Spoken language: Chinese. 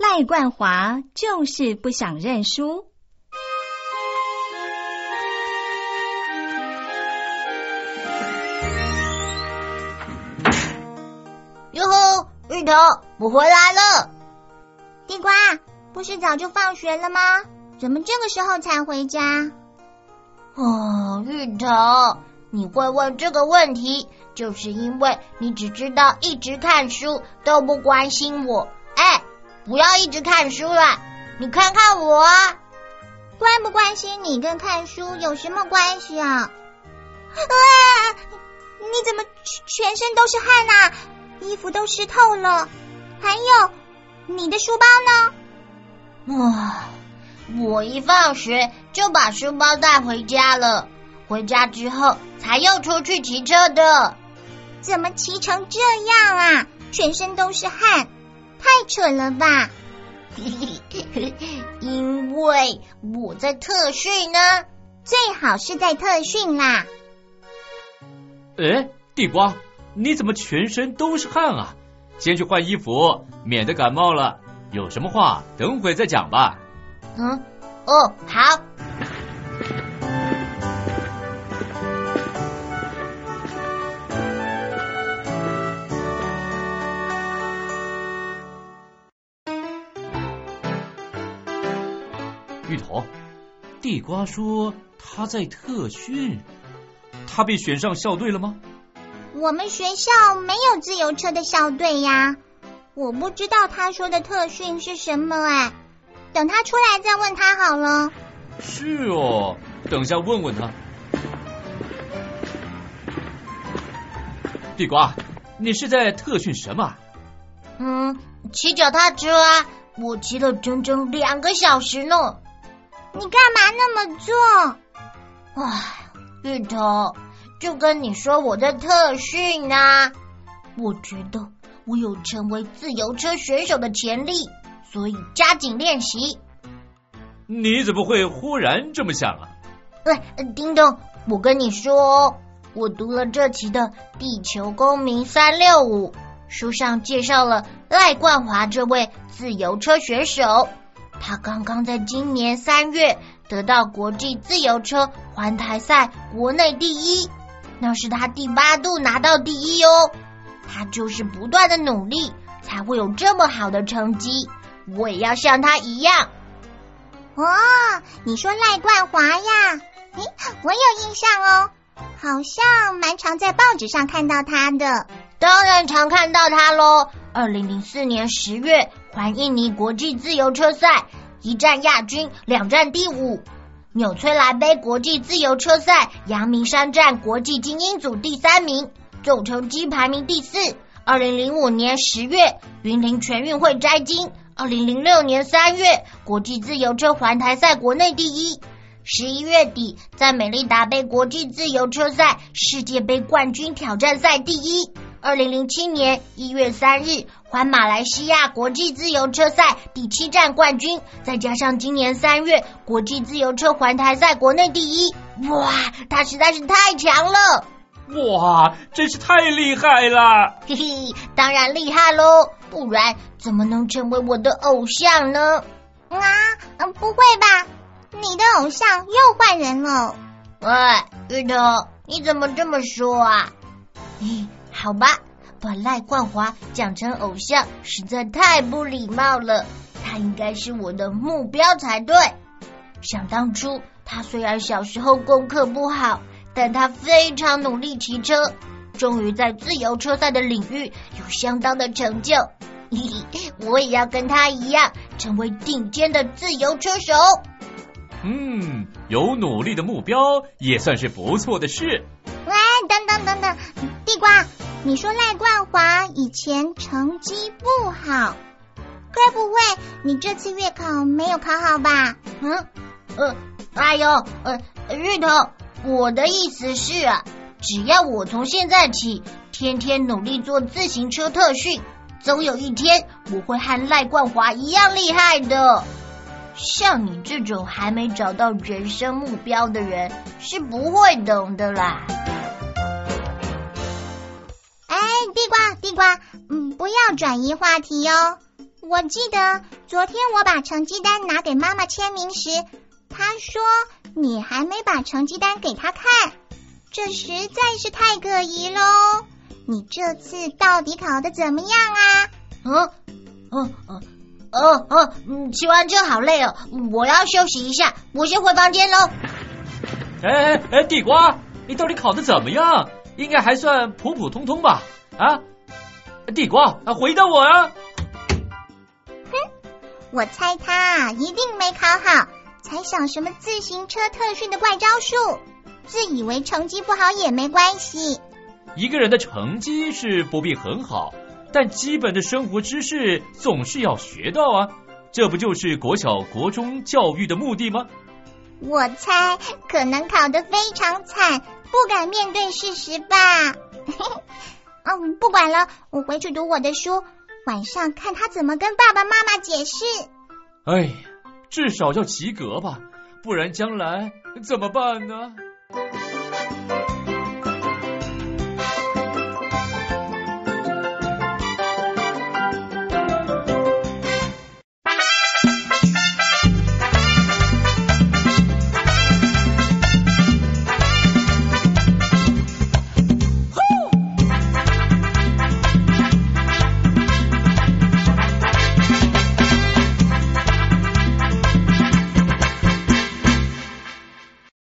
赖冠华就是不想认输。 哟吼，芋头，我回来了。 地瓜，不是早就放学了吗？怎么这个时候才回家？ 芋头，你会问这个问题，就是因为你只知道一直看书，都不关心我。不要一直看书了，你看看我啊！ 关不关心你跟看书有什么关系啊？你怎么全身都是汗啊？衣服都湿透了。还有，你的书包呢？ 我一放学就把书包带回家了，回家之后才又出去骑车的。 怎么骑成这样啊？全身都是汗，太蠢了吧！ 因为我在特训呢， 最好是在特训啦。 地瓜，你怎么全身都是汗啊？先去换衣服，免得感冒了。有什么话等会再讲吧。 好。 芋头，地瓜说他在特训，他被选上校队了吗？ 我们学校没有自由车的校队呀，我不知道他说的特训是什么等他出来再问他好了。 是哦，等下问问他。地瓜，你是在特训什么？ 骑脚踏车啊，我骑了整整2个小时呢。 你干嘛那么做？ 芋头，就跟你说我在特训啊。我觉得我有成为自由车选手的潜力，所以加紧练习。 你怎么会忽然这么想啊？ 叮咚，我跟你说，我读了这期的《地球公民365》，书上介绍了赖冠华这位自由车选手。他刚刚在今年3月得到国际自由车环台赛国内第1，那是他第8度拿到第1哦。他就是不断的努力，才会有这么好的成绩。我也要像他一样。 你说赖冠华呀？我有印象哦，好像蛮常在报纸上看到他的。 当然常看到他咯。2004年10月环印尼国际自由车赛，1站亚军，2站第5。纽崔莱杯国际自由车赛阳明山站国际精英组第3名，总成绩排名第4。2005年10月云林全运会摘金，2006年3月国际自由车环台赛国内第1。11月底在美利达杯国际自由车赛世界杯冠军挑战赛第1。2007年1月3日环马来西亚国际自由车赛第7站冠军，再加上今年3月国际自由车环台赛国内第1。他实在是太强了。 真是太厉害了。 当然厉害咯，不然怎么能成为我的偶像呢？ 不会吧，你的偶像又换人了。 芋头，你怎么这么说啊？好吧，把赖冠华讲成偶像实在太不礼貌了，他应该是我的目标才对。想当初他虽然小时候功课不好，但他非常努力骑车，终于在自由车赛的领域有相当的成就。我也要跟他一样成为顶尖的自由车手。 有努力的目标也算是不错的事。 等，地瓜，你说赖冠华以前成绩不好，该不会你这次月考没有考好吧？ 芋头，我的意思是只要我从现在起天天努力做自行车特训，总有一天我会和赖冠华一样厉害的。像你这种还没找到人生目标的人是不会懂的啦。 地瓜，不要转移话题哦。 我记得昨天我把成绩单拿给妈妈签名时，她说你还没把成绩单给她看，这实在是太可疑喽。你这次到底考得怎么样啊？ 骑完车好累哦，我要休息一下，我先回房间喽。 哎，地瓜，你到底考得怎么样？应该还算普普通通吧？啊，地瓜，回答我呀！ 我猜他一定没考好，才想什么自行车特训的怪招数，自以为成绩不好也没关系。 一个人的成绩是不必很好，但基本的生活知识总是要学到啊，这不就是国小国中教育的目的吗？ 我猜可能考得非常惨，不敢面对事实吧。不管了，我回去读我的书，晚上看他怎么跟爸爸妈妈解释。 哎，至少要及格吧，不然将来怎么办呢？